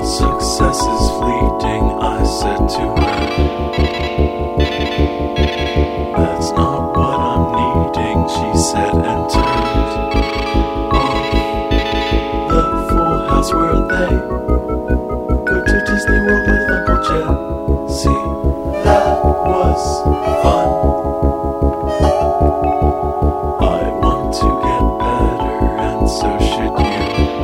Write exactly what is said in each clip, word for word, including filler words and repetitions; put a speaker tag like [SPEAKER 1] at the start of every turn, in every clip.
[SPEAKER 1] Success is fleeting, I said to her. That's not what I'm needing, she said and turned off. The Full House where they go to Disney World with Uncle Jesse. That was fun. I want to get better, and so should you.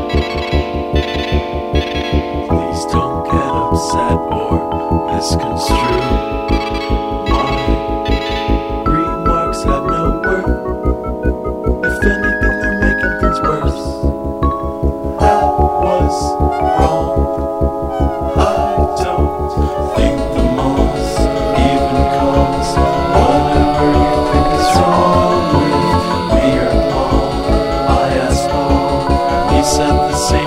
[SPEAKER 1] Please don't get upset or misconstrue my remarks have no worth. If anything, they're making things worse. That was wrong. I don't think the moss even comes. Whatever you think is wrong with me or Paul, I asked Paul. He said the same.